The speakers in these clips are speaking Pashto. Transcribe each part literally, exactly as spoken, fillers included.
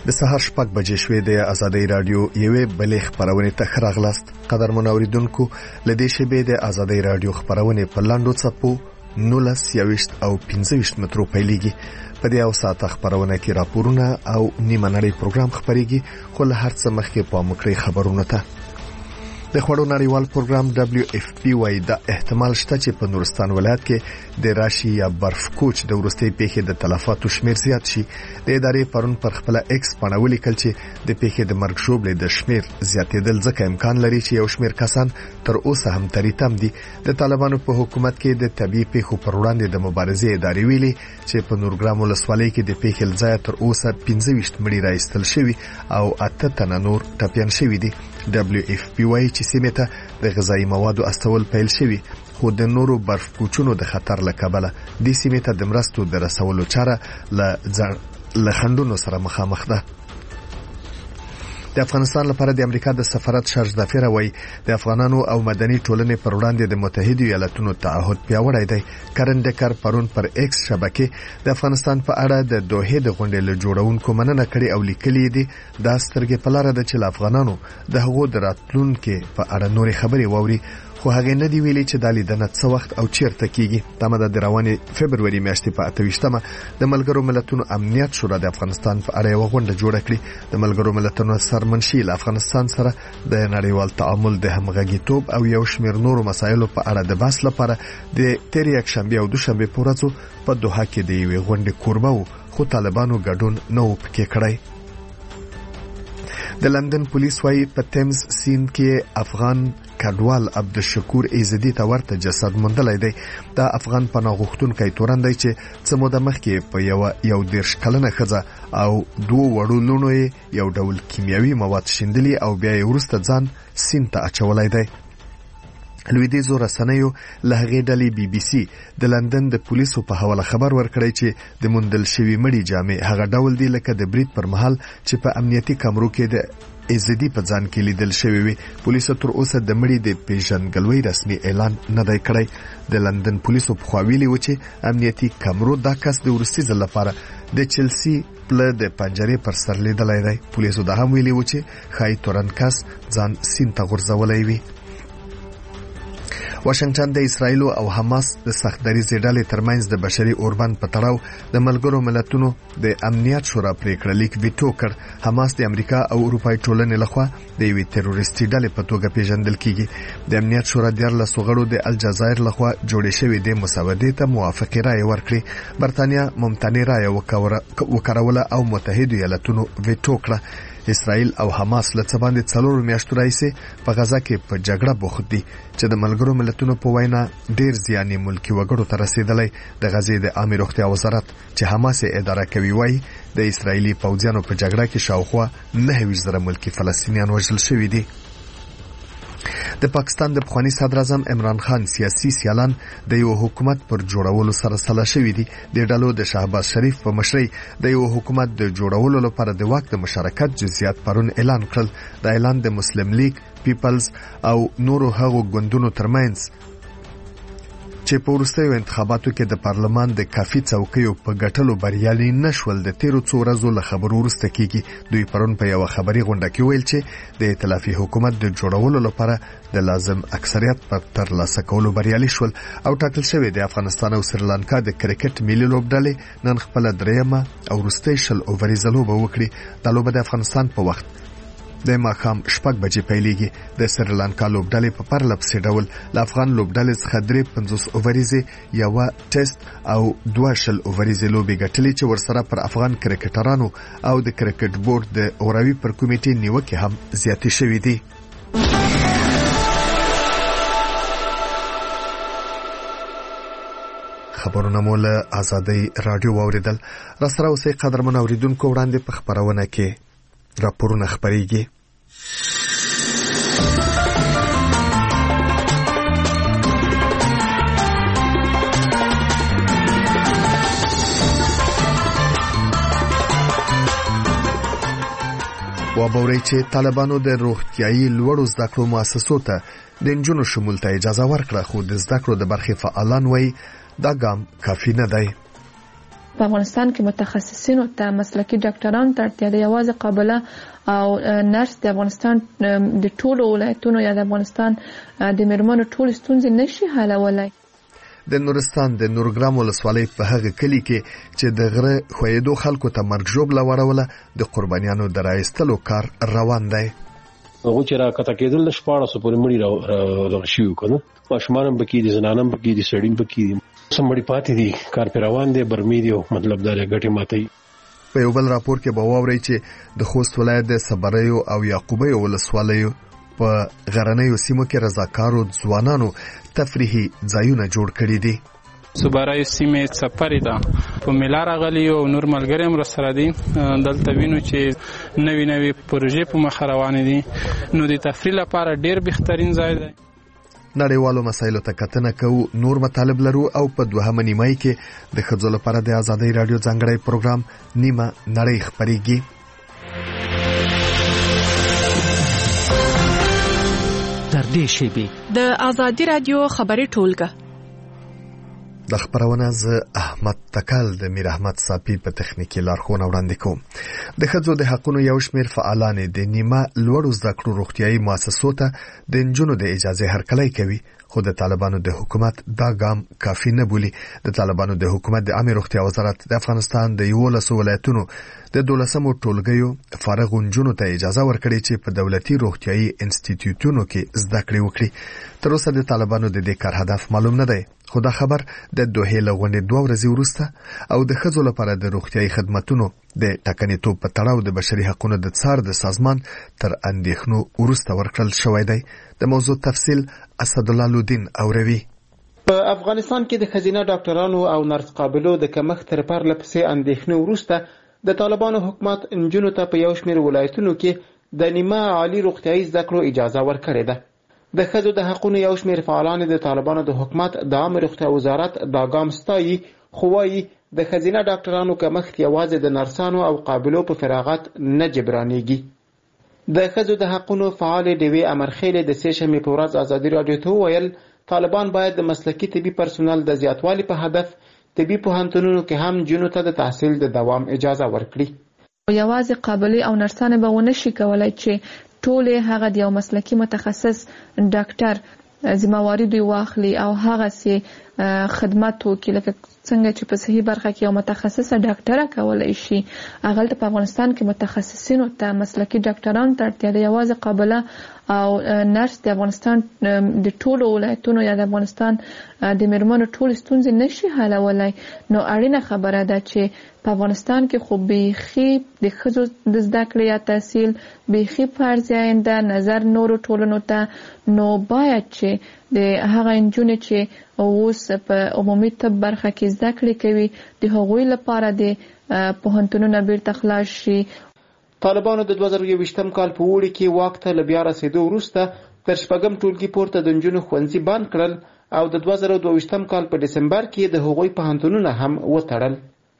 د سهار شپږ بجې شوې د آزادۍ رادیو یوې بلې خبرونه ته خراغلاست. قدرمن اوریدونکو، لدې شبې د آزادۍ رادیو خبرونه په لاندو څپو نولس یويشت او پنځه ویشت مترو پیلېږي. په دې او ساعت خبرونه کې راپورونه او نیمه نړۍ پروګرام خبريږي، خو له هر څه مخکې په مکرې خبرونه ته د خوړو نړیوال پروګرام دبليو اف پی وايي د احتمال شته چې په نورستان ولایت کې د راشي یا برف کوچ د ورستۍ پیښې د تلفاتو شمیر زیات شي. د ادارې پرون پر خپل ایکس باندې ولیکل چې د پیښې د مرګ شوبلې د شمیر زیاتېدل ځکه امکان لري چې یو شمیر کسان تر اوسه هم تریتم دي. د طالبانو په حکومت کې د طبيعي پیښو پر وړاندې د مبارزې ادارې ویلي چې په نورګرام ولسوالۍ کې د پیښې ځای تر اوسه پنځه ویشت مړي راایستل شوی او اته تنه نور ټپيان شوی دي. دبليو اف پی وايي چې سیمه ته د غذایی موادو استول پیل شوی، خو د نورو برف کوچونو د خطر له کبله د سیمه ته د مرستو د رسولو چاره له خندونو سره مخامخ ده. د افغانستان لپاره د امریکا د سفارت شارج دافیر وای د افغانانو او مدني ټولنې پر وړاندې د متحده ایالاتونو تعهد پیاوړی دی. کرن ډکر پرون پر ایکس شبکې د افغانستان په اړه د دوحې د غونډې له جوړونکو مننه کړې او لیکلي دي دا سترګې په لار ده چې افغانانو د هغو د راتلونکو په اړه نورې خبرې ووري، خو هغه نه دی ویلي چې د لیدنه څه وخت او چیرته کیږي. تمه د روانې فبرवरी میاشتې په اته ویشتمه د ملګرو ملتونو امنیت شورا د افغانستان په اړه یو غونډه جوړه کړې. د ملګرو ملتونو سرمنشي له افغانستان سره د نړیوال تعامل د همغږیتوب او یو شمېر نورو مسایلو په اړه د بحث لپاره د تیر یک شنبه او دوشنبه په ورځو په دوحه کې د یوې غونډې کوربه وو، خو طالبانو ګډون نه و پکې کړی. د لندن پولیس وايي په تیمز سیند کې افغان کډوال عبدالشکور ایزدی ته ورته جسد موندلای دی. دا افغان پناه غوښتونکی تورن دی چې څه موده مخکې په یو یو دیرش کلنه ښځه او دوه وړو لونو یو ډول کیمیاوي مواد شیندلي او بیا یې وروسته ځان سیند ته اچولای دی. لویدیزو رسنیو له هغې ډلې بي بي سي د لندن د پولیسو په حواله خبر ورکړی چې د موندل شوي مړي جامې هغه ډول دي لکه د برید پر مهال چې په امنیتي کمرو کې د ایزدی په ځان کې لیدل شوی وي. پولیسو تر اوسه د مړي د پیژنګلوي رسمي اعلان نه دی کړی. د لندن پولیسو په خوا ویلي و چې امنیتي کمرو دا کس د وروستي ځل لپاره د چلسي پله د پنجرې پر سر لیدلی دی. پولیسو دا هم ویلي و چې ښایي تورن کس ځان سیند ته غورځولی وي. واشنگټن د اسرایل او حماس د سخت دریځ ډلې ترمنځ د بشري اوربند په تړاو د ملګرو ملتونو د امنیت شورا پریکړه لیک ویټو کړ. حماس د امریکا او اروپای ټولنې لخوا د یوې تروریستي ډلې په توګه پیژندل کیږي. د امنیت شورا دیارلس غړو د الجزایر لخوا جوړې شوې د مسودې ته موافقه رائے ورکړه. برتانیا ممتنع رائے وکړه او متحده ایالاتونو ویټو کړه. اسرائیل او حماس له څه باندې څلور میاشتو راځي په غزا کې په جګړه بوخت دي چې د ملګرو ملتونو په وینا ډیر زیانې ملکی وګړو ته رسیدلی. د غزې د عامه روغتیا وزارت چې حماس اداره کوي وایي د اسرایلی پوځیانو په جګړه کې شاوخوا نه ویشت زره ملکی فلسطینیان وژل شوي دي. د پاکستان د پخوانی صدر اعظم عمران خان سیاسي سیالان د یو حکومت پر جوړولو سره سلا شوي دي. د ډلو د شهباز شریف په مشرۍ د یو حکومت د جوړولو لپاره د واک د مشارکت جزئیات پرون اعلان کړل. د اعلان د مسلم لیگ، پیپلز او نورو هغو ګوندونو ترمنځ چې په وروستیو انتخاباتو کې د پارلمان د کافي څوکیو په ګټلو بریالي نشول د تیرو څو ورځو له خبرو وروسته کیږي. دوی پرون په یو خبري غونډه کې ویل چې د ائتلافي حکومت د جوړولو لپاره د لازم اکثریت پر ترلاسه کولو بریالي شول او ټاکل شوی د افغانستان او سریلانکا د کرکټ ملي لوبډلې نن خپل دریمه او وروستۍ شل اووریزه لوبه وکړي. دا لوبه د افغانستان په وخت د ماښام شپږ بجې پیلېږي. د سریلانکا لوبډلې په پرله پسې ډول له افغان لوبډلې څخه درې پنځوس اووریزې، یوه ټیسټ او دوه شل اووریزې لوبې ګټلې چې ورسره پر افغان کرکټرانو او د کرکټ بورډ د اوروي پر کمیټې نیوکې هم زیاتې شوې دي. خبرونه مو له آزادۍ رادیو واوریدل. را سره اوسئ قدرمن اوریدونکو، وړاندې په خبرونه کې راپورونه خبريږي. وابوري چې طالبانو د روغتيایي لوړو زده کړو مؤسسو ته د نجونو شمول ته اجازه ورکړه، خو د زده کړو د برخې فعالان وایي دا ګام کافي نه دی. په په افغانستان کې متخصصینو ته مسلکي ډاکټرانو ته اړتیا ده. یوازې قابله او نرس د افغانستان د ټولو ولایتونو یا د افغانستان د میرمنو ټول ستونزې نشي حلولای. د نورستان د نورګرام ولسوالۍ په هغه کلی کې چې د غره خویدو خلکو ته مرګ ژوبله وروله د قربانیانو د راایستلو کار روان دی. هغه چې راکته کېدل د شپاړس پورې مړي را شوي کنه ماشومان هم پکې دي زنانه هم پکې دي سړي هم پکې دي سم مړي پاتې دي کار پر روان دی برمې دی مطلب دا غټي ماتي. په یو بل راپور کې به واوري چې د خوست ولایت د صبریو او یعقوبیو ولسوالیو په غرنیو سیمو کې رضاکارو ځوانانو تفریحي ځایونه جوړ کړي دي. صبریو سیمه سفر ده په ملار غلی او نور ملګری هم سره دي. دلته وینو چې نوې نوې پروژې په مخ روان دي نو د تفریح لپاره ډیر بهترین ځای دی. نړیوالو مسایلو ته کتنه کوو، نور مطالب لرو او په دوهمه نیمه کې د ښځو لپاره د آزادۍ رادیو ځانګړی پروګرام نیمه نړۍ خپرېږي. تر دې شیبې د آزادۍ رادیو خبري ټولګه د خبرونه ز احمد تکل د میر احمد صافی په تخنیکی لارښوونه وړاندې کوم. د ښځو د حقوقو یو شمېر فعالان د نیمه لوړو زده کړو روغتیايي مؤسسو ته د نجونو د اجازه هرکلی کوي، خو د طالبانو د حکومت دا ګام کافي نه بولي. د طالبانو د حکومت د عامه روغتیا وزارت د افغانستان د یولسو ولایتونو د دولسمو ټولګیو فارغ نجونو ته اجازه ورکړي چې په دولتي روغتیايي انسټیټیوټونو کې زده کړې وکړي. تر اوسه د طالبانو د دې کار هدف معلوم نه دی، خو دا خبر د دوه لغونې دوه ورځې وروسته او د ښځو لپاره د روغتیايي خدماتو د ټاکنې توپ په تړاو د بشري حقوقو د څار د سازمان تر اندېښنو وروسته ورکړل شوی دی. د موضوع تفصیل اسد الله لودین اوروي. په افغانستان کې د خزینه ډاکټرانو او نرس قابلو د کمښت تر پرله پسې اندېښنې وروسته د طالبانو حکومت نجونو ته په یو شمېر ولایتونو کې د نیمه عالی روغتیايي زده کړو اجازه ورکړې ده. د ښځو د حقوقو یو شمېر فعالان د طالبانو د حکومت د عامه روغتیا وزارت دا ګام ستایي، خو وایي د خزینه ډاکټرانو کمښت یوازې د نرسانو او قابلو په فراغت نه جبرانېږي. د ښځو د حقوقو فعال ډیوې امرخیلې د سې شنبې په ورځ ازادي راډیو ته وویل طالبان باید د مسلکي طبي پرسونل د زیاتوالي په هدف طبي پوهنتونونو کې هم نجونو ته د تحصیل د دوام اجازه ورکړي. یوازې قابلې او نرسانې به ونه شي کولای چې ټول هغه د یو مسلکي متخصص ډاکټر ذمہواری دوی واخلي او هغه سي خدمات وکړي لکه څنګه چې په صحیح برخه کې یو متخصصه ډاکټره کولای شي. هغه په افغانستان کې متخصصینو ته مسلکي ډاکټرانو ته اړتیا ده. یوازې قابله او نرس د افغانستان د ټولو ولایتونو یا د افغانستان د میرمنو ټول ستونزې نشي حلولای. نو اړینه خبره ده چې په افغانستان کې خو بیخي د ښځو د زده کړې یا تحصیل بیخي فرضیانده نظر نورو ټولنو ته، نو باید چې د هغه نجونې چې اوس په عمومي طب برخه کې زده کړې کوي د هغوی لپاره د پوهنتونونو بیرته خلاص شي. طالبانو د دوه زره یوویشتم کال په اوړي کې واک ته له بیا رسېدو وروسته تر شپږم ټولګي پورته د نجونو ښوونځي بند کړل او د دوه زره دوه ویشتم کال په ډسمبر کې د هغوی پوهنتونونه هم وتړل.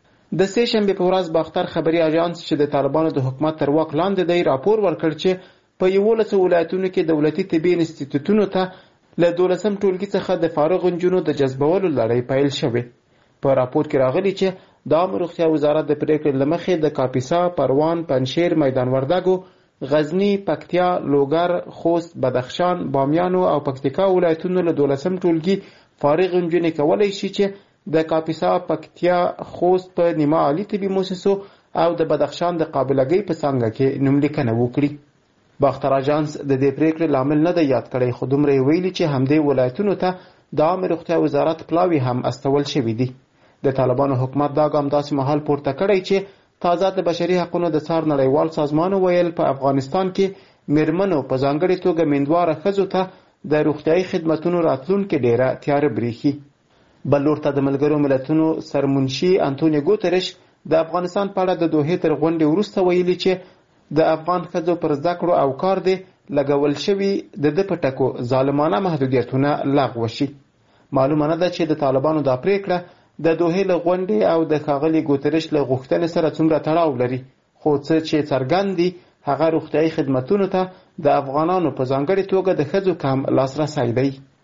د سې شنبې په ورځ باختر خبري اژانس چې د طالبانو د حکومت تر واک لاندې دی راپور ورکړ چې په یولسو ولایتونو کې دولتي طبي انسټیټیوټونو ته له دولسم ټولګي څخه د فارغ نجونو د جذبولو لړۍ پیل شوې. په راپور کې راغلي چې د عامه روغتیا وزارت د پریکړې له مخې د کاپیسا، پروان، پنجشیر، میدان وردګو، غزنی، پکتیا، لوګر، خوست، بدخشان، بامیانو او پکتیکا ولایتونو له دولسم ټولګي فارغ نجونې کولی شي چې د کاپیسا، پکتیا، خوست په نیمه عالی طبي مؤسسو او د بدخشان د قابلګۍ په څانګه کې نوملیکنه وکړي. باختر اژانس د دې پریکړې لامل نه دی یاد کړی، خو دومره ویلي چې همدې ولایتونو ته د عامه روغتیا وزارت پلاوي هم استول شوي دي. د طالبانو حکومت دا ګام داسې مهال پورته کړی چې تازه د بشري حقوقو د څار نړیوال سازمان ویل په افغانستان کې میرمنو په ځانګړې توګه میندواره ښځو ته د روغتیايي خدماتونو راتلونکې ډیره تیاره بریښي. بل لور ته د ملګرو ملتونو سرمنشي انټونیو ګوتریش د افغانستان په اړه د دوحې تر غونډې وروسته ویلي چې د افغان ښځو پر زده کړو او کار دی لګول شوي د ده په ټکو ظالمانه محدودیتونه لغوه شي. معلومه نه ده چې د طالبانو دا پریکړه د دوحې له غونډې او د ښاغلي ګوتریش له غوښتنې سره څومره تړاو لري، خو څه چې څرګند دي هغه روغتیايي خدمتونو ته د افغانانو په ځانګړې توګه د ښځو کم لاسرسی دی.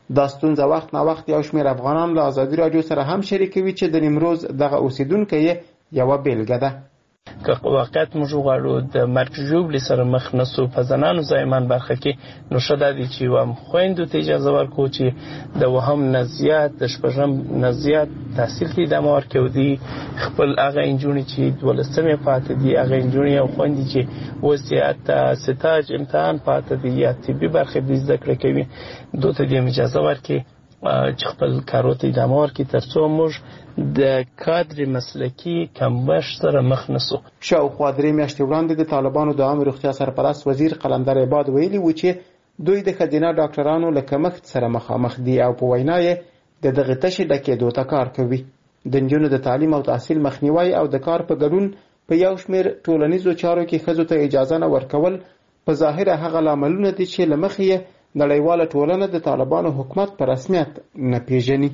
دا ستونزه وخت نا وخت یو شمېر افغانان له ازادي راډیو سره هم شریکوي چې د نیمروز دغه اوسیدونکي یې یوه بیلګه ده. که واقعیت موږ غواړو د مرګ ژوبلې سره مخ نسو په زنانو زایمان برخه کې، نو ښه دا دی چې وم خویندو ته اجازه ورکړو چې د وهم نه زیات د شپږم نه زیات تحصیل کې ادامه ورکړي او دوی خپل هغه نجونې چې دولسمې پاتې دي، هغه نجونې او خویندې چې اوس یې حتی ستاج امتحان پاتې دي یا طبي برخې دې زده کړه کوي، دوی ته دې اجازه ورکړي چې خپل کارو ته ادامه ورکړي تر څو موږ د کادر مسلکي کمبښت سره مخ نسو. شاوخوا درې میاشتې وړاندې د طالبانو د عامه روغتیا سرپرست وزیر قلندر عباد ویلي و چې دوی د ښځینه ډاکټرانو له کمښت سره مخامخ دي او په وینا یې د دغه تشې ډکېدو ته کار کوي. د نجونو د تعلیم او تحصیل مخنیوی او د کار په ګډون په یو شمېر ټولنیزو چارو کې ښځو ته اجازه نه ورکول په ظاهره هغه لاملونه دي چې له مخې یې نړیواله ټولنه د طالبانو حکومت په رسمیت نه پیژني.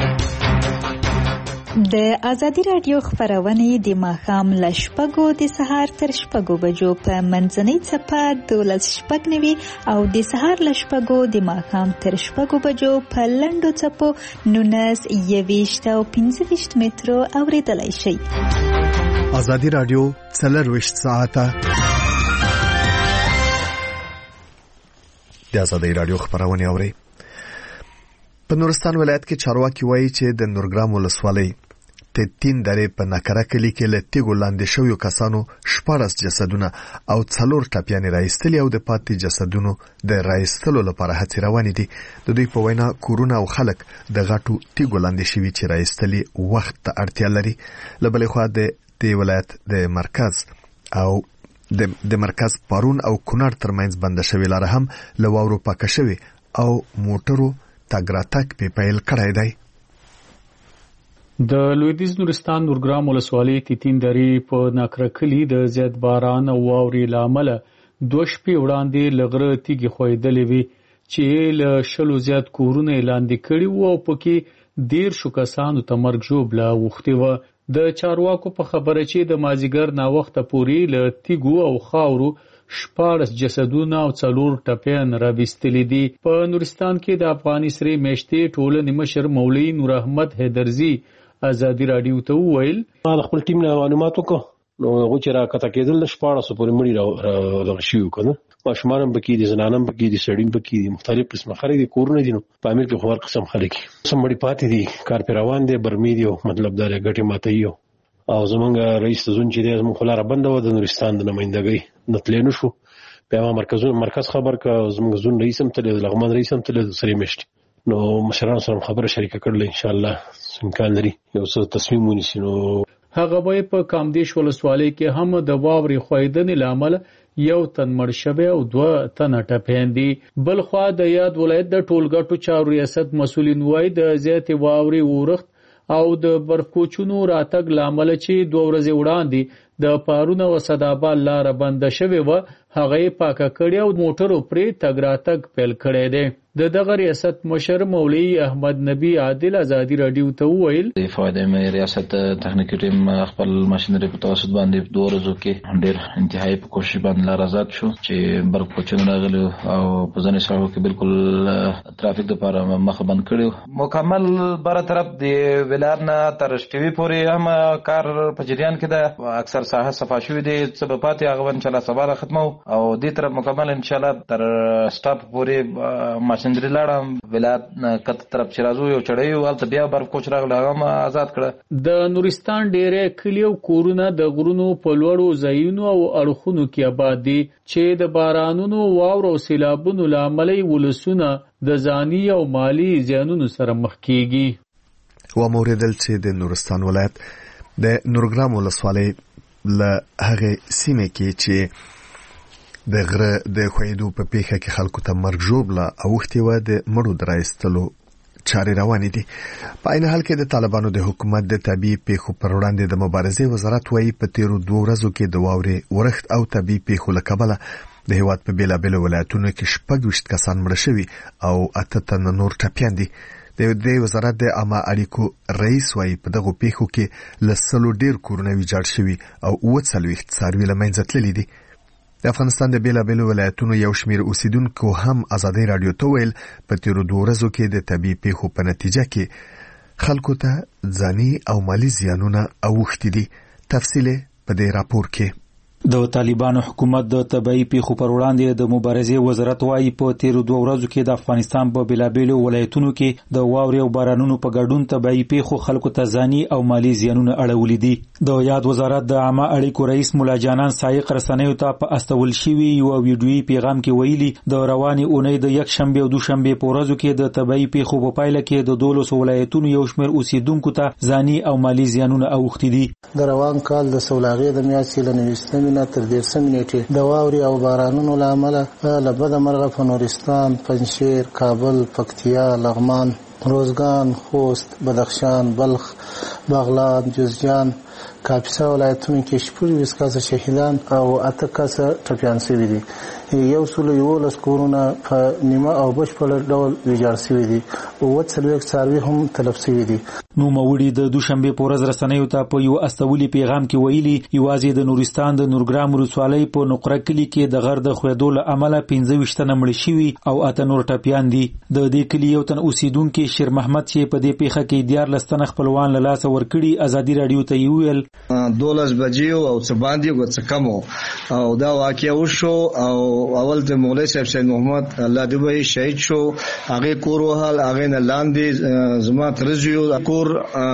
د ازادي راډیو خبرونه د ماښام له شپږو د سهار تر شپږو بجو په منځنۍ څپه دولس شپږ نوي او د سهار له شپږو د ماښام تر شپږو بجو په لنډو څپو نولس یویشت او پنځه ویشت مترو اورېدلی شئ. ازادي راډیو څلرویشت ساعته د ازادي راډیو خبرونه اوري. په نورستان ولایت کې چارواکي وایي چې د نورګرام ولسوالۍ ته تین درې په نکره کلی کې له تیګو لاندې شویو کسانو شپاړس جسدونه او څلور ټپیانې راایستلي او د پاتې جسدونو د راایستلو لپاره هڅې روانې دي. د دوی په وینا کورونه او خلک د غټو تیګو لاندې شوي چې راایستلي وخت ته اړتیا لري. له بلې خوا د دې ولایت د مرکز او د د مرکز پارون او کونړ ترمنځ بنده شوې لاره هم له واورو پاکه شوې او موټرو تګ راتګ په پیل کړی دی. د لویدیځ نورستان نورګرام ولسوالۍ تیتین درې په ناکرکلی د زیات باران او واورې لامل دوه شپې وړاندې لغره تیږي خویدلې وي چې له شلو زیات کورونه لاندې کړي وو او پکې ډیر شو کسانو ته مرګ ژوبله وختي و. د چارواکو په خبره چې د مازیګر نا وخته پورې له تیګو او خاورو شپاړس جسدونه او څلور ټپیان راوستلي دي. په نورستان کې د افغاني سرې میشتې ټولنې مشر مولوي نور احمد حیدرزي ازادي راډیو ته وویل ما خپل ټیم له معلوماتو کو نو هغه چې را کته کېدل شپاړس پورې مړي را شيو کنه ماشومان بکې دي زنانم بکې دي سړیم بکې دي مختلف قسمه خري دي کورونه دي نو په امیر کې خبر قسم خلک سم مړي پاتې دي کار پیروان دي برمي دي مطلب دا غټي ماته یو او زمونږ رئیس زون چې د زموږ خلاره بنده و د نورستان د نمائندګۍ نتلینو شو په مرکزونو مرکز خبر کا زموږ زون رئیس هم تل لغمان رئیس هم تل سری مشت نو مشران سره خبره شریکه کړل ان شاء الله امکان لري یو څه تصمیم ونیسي. نو هغه به په کامدیش ولسوالۍ کې هم د واوري خویدنې لامل یو تن مړ شوی او دوه تن ټپیان دي. بل خوا د یاد ولایت د ټولګټو چارو ریاست مسولین وای د زیات واوري ورخت او د برفکوچونو راتګ لامل چې دوه ورځې وړاندې د پارونه او صدابال لار بند شوی و هغه پاکه کړی او موټرو پرې تګ راتګ پیل کړی دی. د دغه ریاست مشر مولوی احمد نبی عادل ازادي راډیو ته وویل د فائدې مې ریاست تخنیکی ټیم خپل ماشينري په توسط باندې دوه ورځو کې ډېر انتهایی په کوشش باندې لار آزاد شو چې برکوچونه راغلي او په ځینې ساحو کې بالکل ترافیک لپاره مخ بند کړو. مکمل بره طرف د ولایت نه تر شټوي پورې هم کار په جریان کې ده. اکثر ساحه صفا شوې دي څه په پاتې هغه ان شاء الله سبا ختمو او دې طرف مکمل ان شاء الله تر سټاپ پورې ماشينري لاړم ولایت کته طرف چې راځو یو چړې ولته بیا برف کوچ راغله هغه آزاد کړه. د نورستان ډېرې کلیو کورونه د غرونو په لوړو ځایونو او اړخونو کې آباد دي چې د بارانونو واورو او سیلابونو لامل ولسونه د ځاني او مالی زیانونو سره مخ کیږي. و موردل چې د نورستان ولایت د نورګرام ولسوالۍ له هغه سیمه کې چې د غره د خویدو په پیښه کې خلکو ته مرګ ژوبله اوختي و د مړو درایستلو چارې روانې دي. په عین حال کې د طالبانو د حکومت د طبي پیښو پر وړاندې د مبارزې وزارت وایي په تیرو دوه ورځو کې د واورې ورښت او طبي پیښو له کبله د هیواد په بیلابیلو ولایتونو کې شپږ ویشت کسان مړه شوي او اته تنه نور ټپیان دي. د دې وزارت د عامه اړیکو رئیس وایي په دغه پیښو کې له سلو ډیر کورونه ویجاړ شوي او اووه څلوېښت څاروي له منځه تللي دي. د د افغانستان د بیلابېلو ولایتونو یو شمېر اوسیدونکو هم ازادي رادیو ته ویل په تیرو دوه ورځو کې د طبي پیښو په نتیجه کې خلکو ته ځاني او مالی زیانونه اوښتي دي. تفصیل په دې راپور کې. د طالبانو حکومت د طبي پیښو پر وړاندې د مبارزې وزارت وايي په تیرو دوه ورځو کې د افغانستان په بیلابېلو ولایتونو کې د واورې او بارانونو په ګډون طبي پیښو خلکو ته ځاني او مالی زیانونه اړولي دي. د یاد وزارت د عامه اړیکو رئیس مولا جانان سایق رسنیو ته په استول شوی یو ویډیویي پیغام کې ویلي د رواني اونۍ د یک شنبه او دوشنبه په ورځو کې د طبي پیښو په پایله کې د دولس ولایتونو یو شمېر اوسیدونکو ته ځاني او مالی زیانونه اوښتي دي. د روان کال د سولاغې د میاشتې له نویستمې نه تر دیرشمې نیټې د واورې او بارانونو له امله له بده مرغه په نورستان، پنجشیر، کابل، پکتیا، لغمان، روزګان، خوست، بدخشان، بلخ، بغلان، جوزجان، کاپیسا ولایتونو کې شپږ ویشت کسه شهیدان او اته کسه ټپیان شوي دي. یو سل یولس کورونه په نیمه او بشپړ ډول ویجاړ شوي دي او اووه څلوېښت څاروي هم تلف شوي دي. نوموړي د دوشنبه په ورځ رسنیو ته په یو استولي پیغام کې ویلي یوازې د نورستان د نورګرام ولسوالۍ په نقره کلي کې د غر د ښویدو له امله پنځه ویشت تنه مړه شوي او اته نور ټپیان دي. د دې کلي یو تن اوسیدونکي شیر محمد چې په دې پیښه کې دیارلس تنه خپلوان له لاسه ورکړي ازادي رادیو ته ویل دولس بجې او څه باندې او څه کم او دا واقعیا وشو او اول د مولوی صاحب سید محمد الله دې وي شهید شو. هغه کور وهل هغه نه لاندې زما ترجیو کور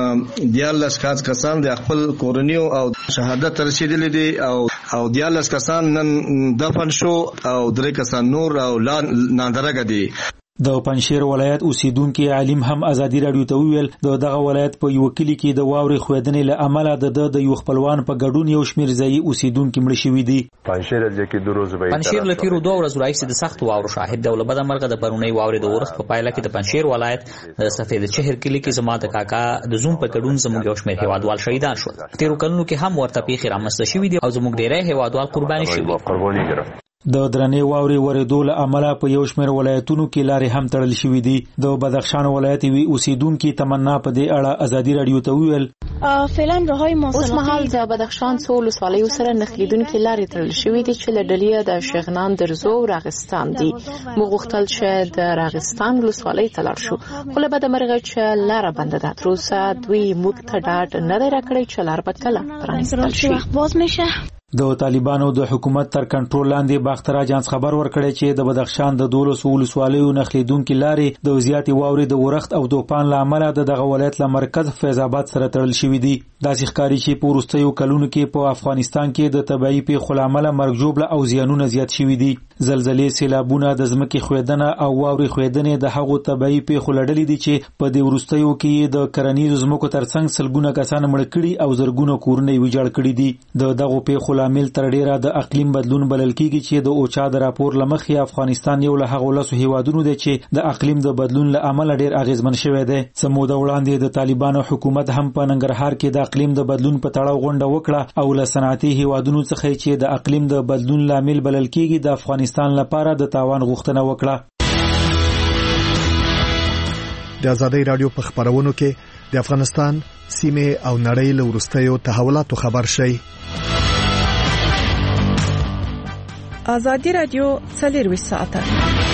دیارلس کاس کسان د خپل کورنیو او شهادت رسیدلې دي او او دیارلس کسان نن دفن شو او درې کسان نور او ناندرګه دي. د پنجشیر ولایت اوسیدونکو عالم هم ازادي رادیو ته ویل د دغه ولایت په یو کلی کې د واورې خویدنې له امله د د یو خپلوان په ګډون یو شمېر ځایي اوسیدونکو مړه شوي دي. پنجشیر ځکه د روز به پنجشیر له تیرو دوه ورځو راهیسې د سخت واورو شاهد دی. له بده مرغه د پرونۍ واورې د ورښت په پایله کې د پنجشیر ولایت د سفید چهر کلی کې زما د کاکا د زوم په ګډون زموږ یو شمېر هیوادوال شهیدان شول. تیرو کلونو کې هم ورته پیښې رامنځته شوي دي او زموږ ډېری هیوادوال قرباني شوي. د درنې واورې ورېدو له امله په یو شمېر ولایتونو کې لارې هم تړل شوي دي. د بدخشان ولایت وی اوسیدونکو تمنا په دې اړه ازادي رادیو ته ویل فعلا راههای مواصلاتی اوس مهال د بدخشان څو ولسوالیو سره نښلېدونکې لارې تړل شوي دي چې له ډلې د شغنان، درزو او راغستان دي. موږ غوښتل چې د راغستان ولسوالۍ ته لاړ شو خو له بده مرغه چې لاره بنده ده. تر اوسه دوی موږ ته ډاډ نه دی راکړی چې لار به کله پرانیستل شي. د طالبانو د حکومت تر کنټرول لاندې باختر اجانس خبر ورکړی چې د بدخشان د دولس ولسوالیو نښلېدونکې لارې د زیاتې واورې د ورښت او توپان له امله د دغه ولایت له مرکز فیض آباد سره تړل شوي دي. داسې ښکاري چې په وروستیو کلونو کې په افغانستان کې د طبیعي پیښو له امله مرګ ژوبله او زیانونه زیات شوي دي. زلزلې، سیلابونه، د ځمکې ښویدنه او واورې ښویدنې د هغو طبیعي پیښو له ډلې دي چې په دې وروستیو کې د کرنیزو ځمکو ترڅنګ سلګونه کسان مړه کړي او زرګونه کورونه یې ویجاړ کړي دي. د دغو پیښو لامل تر ډیره د اقلیم بدلون بلل کیږي چې د اوچا د راپور لمخې افغانستان یو له هغو لسو هیوادونو دی چې د اقلیم د بدلون له امله ډیر اغیزمن شوی دی. څه موده وړاندې د طالبانو حکومت هم په ننګرهار کې د اقلیم د بدلون په تړاو غونډه وکړه او له صنعتي هیوادونو څخه چې د اقلیم د بدلون لامل بلل کیږي د افغانستان لپاره د تاوان غوښتنه وکړه. د ازادي رادیو په خبرونو کې د افغانستان سیمه او نړۍ له وروستیو تحولاتو خبر شي. ازادي رادیو څلور ساعته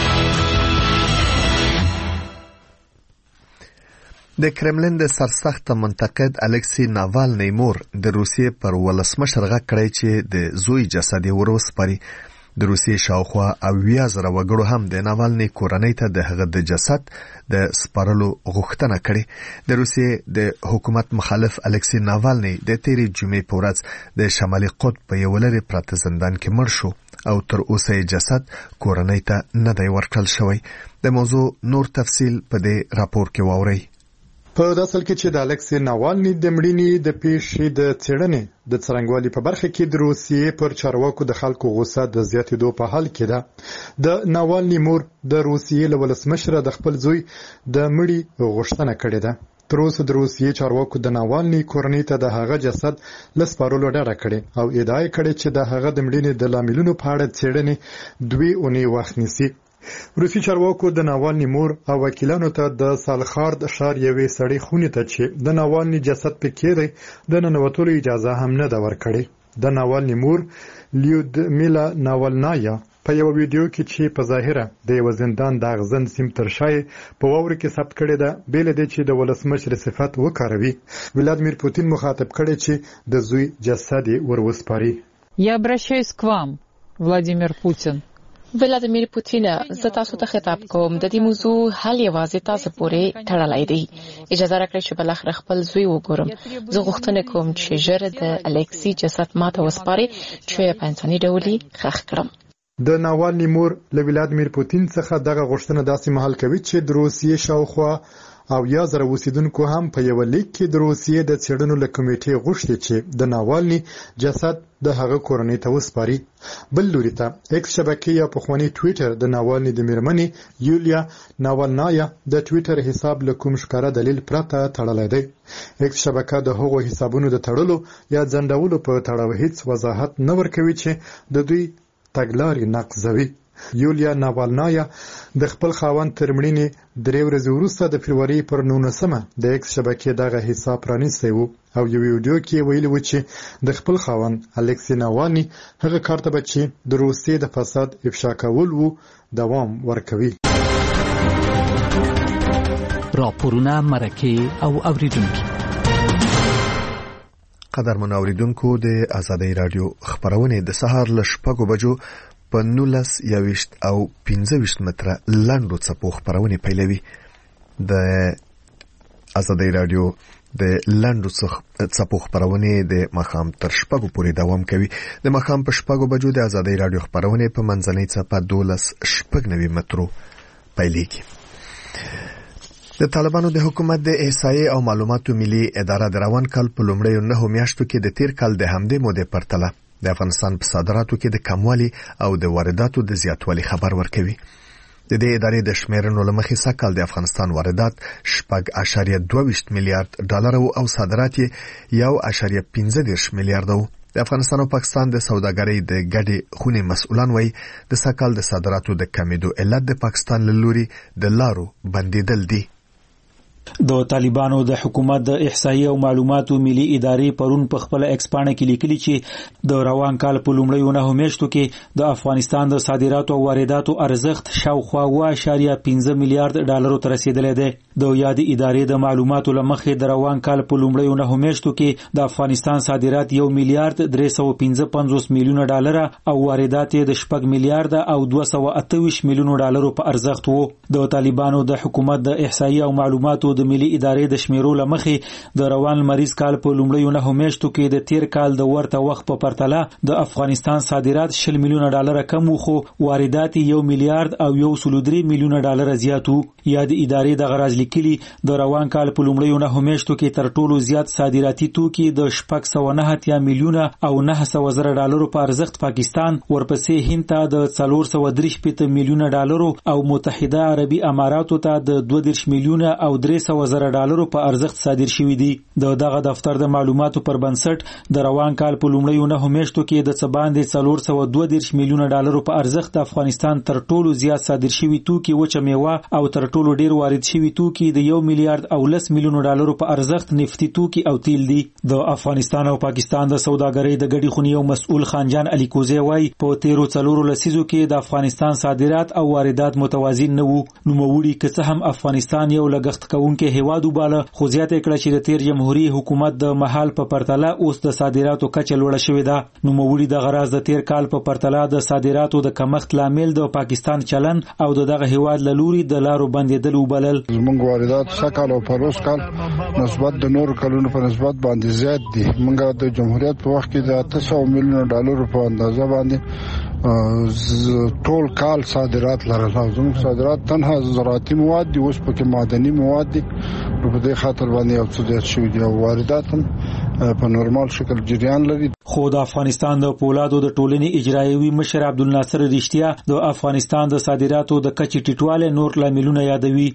د کرملین د سرسخت منتقد الکسی ناوالنی مور د روسیې پر ولسمشر غږ کړی چې د زوی جسد یې وروسپاري. د روسیې شاوخوا اویا زره وګړو هم د ناوالنی کورنۍ ته د هغه د جسد د سپارلو غوښتنه کړې. د روسیې د حکومت مخالف الکسی ناوالنی د تیرې جمعې په ورځ د شمالي قطب په یو لرې پراته زندان کې مړ شو او تر اوسه یې جسد کورنۍ ته نه دی ورکړل شوی. د موضوع نور تفصیل په دې راپور کې واورئ. په داسل کې چې د الکسی ناوالنی د مړینې د پیښې د څېړنې د څرنګوالي په برخه کې د روسیې پر چارواکو د خلکو غوسه د زیاتېدو په حال کې ده. د ناوالنی مور د روسیې له ولسمشر د خپل زوی د مړی غوښتنه کړې ده. تر اوسه د روسیې چارواکو د ناوالنی کورنۍ ته د هغه جسد لسپارلو ډاډه کړې او ادعا کړې چې د هغه د مړینې د لاملونو په اړه څېړنې دوی اونۍ وخت نیسي. روسي چارواکو د ناوالنی مور او وکیلانو ته د سالخارد ښار یوې سړې خونې ته چې د ناوالنی جسد پکې دی د ننوتلو اجازه هم نه ده ورکړې. د ناوالني مور لیودمیلا ناولنایا په یو ویډیو کې چې په ظاهره د یو زندان د اغزن سیم تر شای په واوري کې ثبت کړی ده بیل دی چې د ولسمشر صفت وکاروي. ولادیمیر پوتین مخاطب کړي چې د زوی جسد ورسپاري. Я обращаюсь к вам, Владимир Путин. ولادیمیر پوتین زه تاسو ته خطاب کوم. د دې موضوع حل یوازې تاسو پورې تړلی دی. اجازه راکړئ چې بلاخره خپل زوی وګورم. زه غوښتنه کوم چې ژر د الکسی جسد ماته وسپاري چې په انساني ډول یې ښخ کړم. د ناوالني مور له ولادیمیر پوتین څخه دغه غوښتنه داسې مهال کوي چې د روسیې شاوخوا او یا زره اوسیدونکو هم په یو لیک کې د روسیې د څېړنو له کمیټې غوښتي چې د ناوالني جسد د هغه کورنۍ ته وسپاري. بل لوري ته ایکس شبکې یا پخوانی ټویټر د ناوالني د میرمنې یولیا ناولنایا د ټویټر حساب له کوم ښکاره دلیل پرته تړلی دی. ایکس شبکه د هغو حسابونو د تړلو یا ځنډولو په تړاو هیڅ وضاحت نه ورکوي چې د دوی تګلارې نقضوي. یولیا ناولنایا د خپل خاوند تر مړینې درې ورځې وروسته د فبروري پر نولسمه د ایکس شبکې دغه حساب پرانیستی و او یو ویډیو کې ویلي و چې د خپل خاوند الکسی ناوالني هغه کار ته به چې د روسیې د فساد افشا کول و دوام ورکوي. راپورونه مرکه او اوریدونکي قدرمن اوریدونکو د آزادۍ رادیو خبرونه د سهار ل شپږو بجو په نولس یویشت او پنځه ویشت متره لاندو څپو خبرونه پیلوي. د آزادۍ رادیو د لاندو څپو خبرونه د مخام تر شپږو پورې دوام کوي. د مخام په شپږو بجو د آزادۍ رادیو خبرونه په منځنۍ څپه دولس شپږ نوي مترو پیلېږي. د طالبانو د حکومت د احصایې او معلوماتو ملي اداره د روان کال په لومړیو نهو میاشتو کې د تیر کال د همدې مودې پرتله د افغانستان په صادراتو کې د کموالي او د وارداتو د زیاتوالي خبر ورکوي. د دې ادارې د شمیرنو له مخې سږ کال د افغانستان واردات شپږ اعشاریه دوه ویشت میلیارډ ډالر او صادرات یې یو اعشاریه پنځه دېرش میلیارډ وو. د افغانستان او پاکستان د سوداګرۍ د ګډې خونې مسؤلان وایي د سږ کال د صادراتو د کمیدو علت د پاکستان له لوري د لارو بندیدل دي. د طالبانو د حکومت د احصایې او معلوماتو ملي ادارې پرون په خپل ایکسپانه کې لیکلي چې د روان کال په لومړیو نهو میاشتو کې د افغانستان د صادراتو او وارداتو ارزښت شاوخوا اوه اعشاریه پنځه میلیارډ ډالرو ته رسیدلی دی. د یاد ادارې د معلوماتو له مخې د روان کال په لومړیو نهو میاشتو کې د افغانستان صادرات یو میلیارډ درې سوه پنځه پنځوس میلیونه ډالر او واردات د شپږ میلیارډ او دوه سوه اته ویشت میلیونه ډالرو په ارزښت وو. د طالبانو د حکومت د احصایې او معلوماتو د ملي ادارې د شمیرو لمخې د روان مریض کال په لومړیو نهو میاشتو کې د تیر کال د ورته وخت په پرتله د افغانستان صادرات شل میلیونه ډالر کم وو خو واردات یو میلیارډ او یو سلو درې میلیونه ډالر زیات وو. یاد ادارې د غراز لیکلي د روان کال په لومړیو نهو میاشتو کې تر ټولو زیات صادراتي توکي د شپږ سوه نهه اتیا میلیونه او نهه سوه زره ډالرو په ارزښت پاکستان، ورپسې هند ته د څلور سوه درې شپېته میلیونه ډالرو او متحده عربي اماراتو ته د دوه دېرش میلیونه او درې سوه زره ډالرو په ارزښت صادر شوي دي. د دغه دفتر د معلوماتو پر بنسټ د روان کال په لومړیو نهو میاشتو کې د څه باندې څلور سوه دوه دېرش میلیونه ډالرو په ارزښت د افغانستان تر ټولو زیات صادر شوي توکي وچه میوه او تر ټولو ډیر وارد شوي توکي د یو میلیارډ او لس میلیونو ډالرو په ارزښت نفتي توکي او تیل دي. د افغانستان او پاکستان د سوداګرۍ د ګډې خونې یو مسؤل خانجان علي کوزی وایي په تیرو څلورو لسیزو کې د افغانستان صادرات او واردات متوازن نه وو. نوموړي که څه هم افغانستان یو لګښت کوونکی هیواد وباله خو زیاته کړه چې د تیر جمهوریت حکومت د مهال په پرتله اوس د صادراتو کچه لوړه شوې ده. نوموړي د غراز د تیر کال په پرتله د صادراتو د کمښت لامل د پاکستان چلن او د دغه هیواد له لوري د لارو بندیدل وبلل. زموږ واردات سکهال او پروس کال نسبت د نور کلونو په نسبت باندې زیات دي. موږ د جمهوریت په وخت کې د اته سوه میلیونه ډالرو په اندازه باندې ټول کال صادرات لرل. زموږ صادرات تنها زراعتي مواد دي، اوس پکې معدني مواد دي. په دې خاطر باندې یو څه زیات شوي دي او واردات هم په نورمال شکل جریان لري. خو د افغانستان د پولادو د ټولنې اجرایوي مشر عبدالناصر رښتیا د افغانستان د صادراتو د کچې ټیټوالی نور لاملونه یادوي.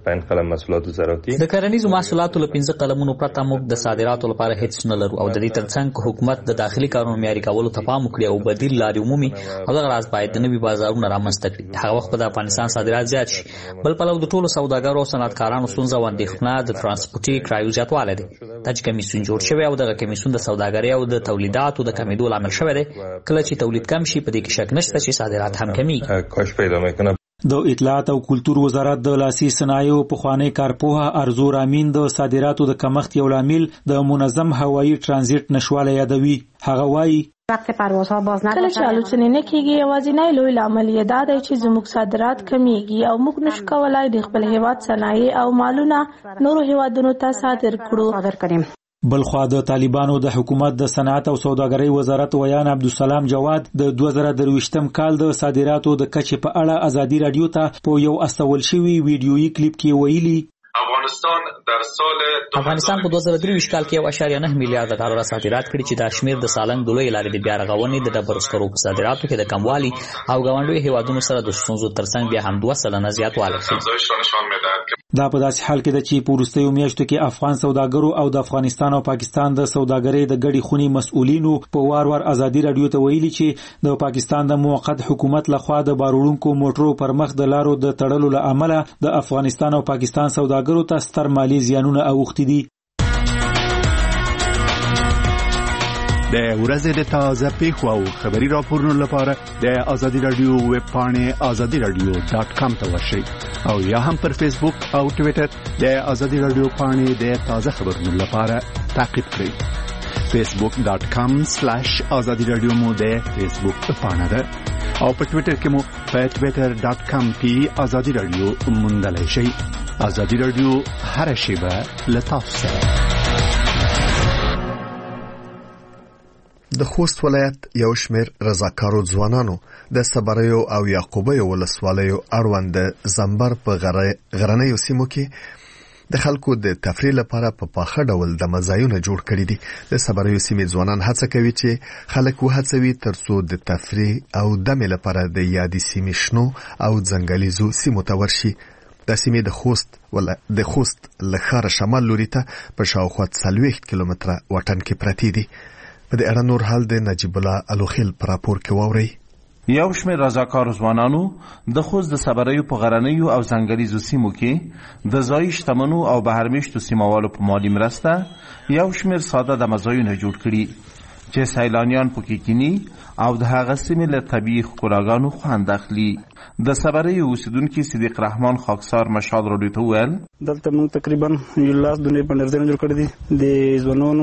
د کرنیزو محصولاتو له پنځه قلمونو پرته موږ د صادراتو لپاره هیڅ نه لرو او د دې ترڅنګ حکومت د داخلي کارونو معیاري کولو ته پام وکړي او بدیل لارې عمومي او دغه راز باید د نوي بازارونه رامنځته کړي. هغه وخت به د افغانستان صادرات زیات شي. بل پلو د ټولو سوداګرو او صنعتکارانو ستونزه او اندېښنه د ترانسپورټي کرایو زیاتوالی دی. دا چې کمیسیون جوړ شوی او د کمیسیون د سوداګرۍ او د تولیداتو د کمیدو لامل شوی دی. کله چې تولید کم شي په دې کې شک نشته چې صادرات هم کمیږي. کاش پیدا میکنه. د اطلاعات او کلتور وزارت د لاسي صنایعو پخوانی کارپوه ارزو رامین د صادراتو د کمښت یو لامل د منظم هوایي ترانزیت نشواله یادوي. هغه وایي کله چې الوتنې نه کیږي یوازینی لوی لامل یې دا دی چې زموږ صادرات کمیږي او موږ نشو کولای د خپل هیواد صنایع او مالونه نورو هیوادونو ته صادر کړو. بلخوا د طالبانو د حکومت د صنعت او سوداګرۍ وزارت ویان عبدالسلام جواد د دوه زره درویشتم کال د صادراتو د کچې په اړه ازادي رادیو ته په یو استول شوی ویډیویي کلیپ کې ویلي افغانستان در سال افغانستان په دوه زره درویشت کال کې یو اعشاریه نه میلیارډ ډالر صادرات کړي چې دا شمیر د سالنګ د لوی لارې د بیا رغونې د ډبرو سکرو په صادراتو کې د کموالي او ګاونډیو هیوادونو سره د ستونزو ترڅنګ بیا هم دوه سلنه زیاتوالی ښيي. دا په داسې حال کې ده چې په وروستیو میاشتو کې افغان سوداګرو او د افغانستان او پاکستان د سوداګرۍ د ګډې خونې مسؤلینو په وار وار ازادي رادیو ته ویلي چې د پاکستان د موقت حکومت لخوا د باروړونکو موټرو پر مخ د لارو د تړلو له امله د افغانستان او پاکستان سوداګرو ته ستر مالي زیانونه اوښتي دي. د ورځې د تازه پیښو او خبري راپورونو لپاره د ازادي رادیو ویب پاڼې ازادي رادیو ډاټ کام ته ورشئ او یا هم پر فیسبوک او ټوئیټر د ازادي رادیو پاڼې د تازه خبرونو لپاره تعقیب کړئ. فیسبوک ډاټ کام سلیش ازادي رادیو مو د فیسبوک پاڼه ده او په ټوئیټر کې مو په ټوئیټر ډاټ کام کې ازادي رادیو موندلای شئ. ازادي رادیو هر شیبه له تاسو سره. د خوست ولایت یو شمېر رضاکارو ځوانانو د صبریو او یعقوبیو ولسوالیو اړوند د زمبر په غرنیو سیمو کې د خلکو د تفریح لپاره په پاخه ډول د مزایونه جوړ کړي دي. د صبریو سیمې ځوانان هڅه کوي چې خلک وهڅوي ترڅو د تفریح او دمې لپاره د یادې سیمې شنو او ځنګلیزو سیمو ته ورشي. د سیمې د خوست ولا د خوست له ښاره شمال لوري ته په شاوخوا څلوېښت کیلومتره واټن کې پرتې دي. په دې اړه نور حال د نجیب الله الوخیل پر راپور کې واوري. یو شمېر رضاکار ځوانانو د خوست د صبریو په غرنیو او ځنګلیزو سیمو کې د ځایي شتمنو او بهرمېشتو سیموالو په مالي مرسته یو شمېر ساده د مزایونه جوړ کړي چې سیلانیان پکې کینی او د هغه سیمې له طبیعي ښکلاګانو خوند اخلي. د صبریو اوسیدونکي صدیق رحمان خاکسار مشال راډیو ته وویل دلته موږ تقریبا یو لاس دونې بندرونه جوړ کړي دي د ځوانانو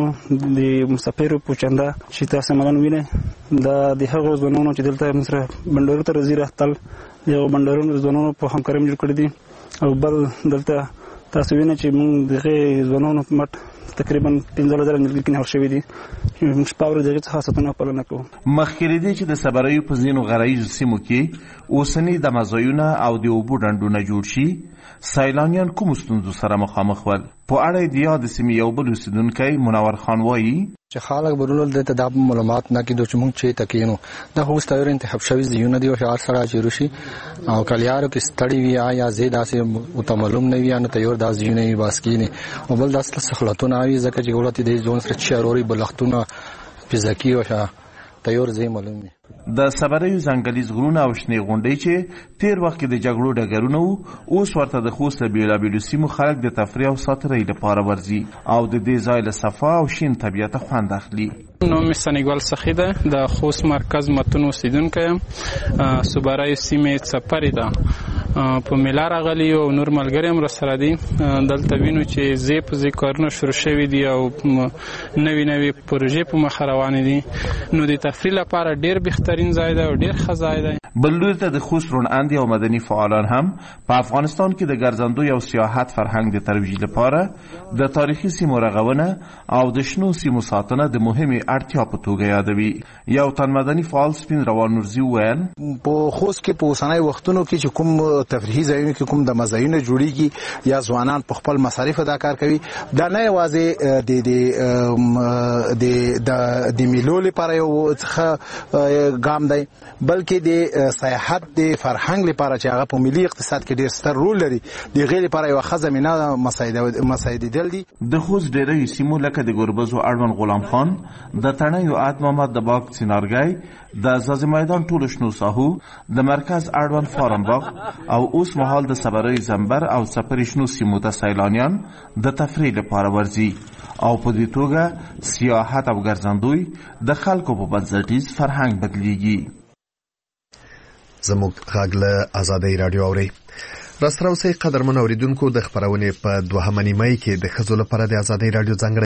د مسافرو په چنده چې تاسو مګن وینئ دا د هغو ځوانانو چې دلته مصر بندرونو ته راځي راختل یو بندرونو ځوانانو په همکارۍ جوړ کړي دي او بل دلته تاسو وینئ چې موږ دغه ځوانانو مټ تقریبا پنځه زره نلګي کې نه شوي دي موږ پاور دغه څه خاصتونه پالنه کوو. مخکې دې چې د صبریو په ځینو غرایزو سیمو کې اوسنی د مزایونه او د اوبو ډنډونه جوړ شي سیلانیان کوم ستونزو سره مخامخ ول. په اړه د یاد سیمې یو بل اوسیدونکی منور خان وایي چې خلک برول د تداب معلومات نه کې د چمون چې تکینو د خوست تور انتخاب شوی زیونه دی او شهر سره چیروشي او کلیارو کې ستړي وی یا زیات اسه متملوم نه وی ان تیور د زیونه واسکینه او بل داس خلاتونه وی ځکه چې ګولتي د ځون سره چاروري بلختونه فزیکی او شه تیور زی معلوم دي. د صبریو ځنګلیز غرونه او شنې غونډۍ چې تیر وخت کې د جګړو ډګرونه وو اوس ورته د خوست بیلابیلو سیمو خلک د تفریح او ساترۍ لپاره ورځي او د دې ځای له صفا او شین طبیعت خوند اخلي. نوم سنیګال سخی ده د خوست مرکز متون اوسیدونکی یم. صبریو سیمې څپرې ده په میلا راغلي او نور ملګري هم راسره دي. دلته وینو چې زی په زی کارونه شروع شوي دي او نوې نوې پروژې په مخ روانې دي نو د تفریح لپاره ډېر بهترین ځای دی او ډېر ښه ځای دی. بل لوري ته د خوست روڼاندې او مدني فعالان هم په افغانستان کې د ګرځندوی او سیاحت فرهنګ د ترویج لپاره د تاریخي سیمو رغونه او د شنو سیمو ساتنه د مهمې اړتیا په توګه یادوي. یو تن مدني فعال سپین روان نورزي وویل په خوست کې په اوسنۍ وختونو کې چې کوم تفریحي ځایونه کې کوم د مزایونه جوړیږي یا ځوانان په خپل مصارف ادا کار کوي دا نه یوازې د د د میلو لپاره یو څه ګام دی بلکې د سیاحت د فرهنګ لپاره چې هغه په ملي اقتصاد کې ډېر ستر رول لري د غیر لپاره یو ښه زمینه مساعدېدل دي. د خوست ډېری سیمو لکه د ګربزو اړوند غلام خان د تڼیو عاد محمد د باغ سینارګی د زازی میدان ټولو شنو ساحو د مرکز اړوند فارم باغ او اوس مهال د صبروي زمبر او څپري شنو سیمو ته سیلانیان د تفریح لپاره ورځي او په دې توګه سیاحت او ګرځندوی د خلکو په بنسټیز فرهنګ بدلیږي. زموږ غږ له آزادۍ رادیو اوري. راستراوسي قدرمن اوریدونکو د خبرونې په دوهمه نیمه کې د ښځو لپاره د آزادۍ رادیو ځانګړی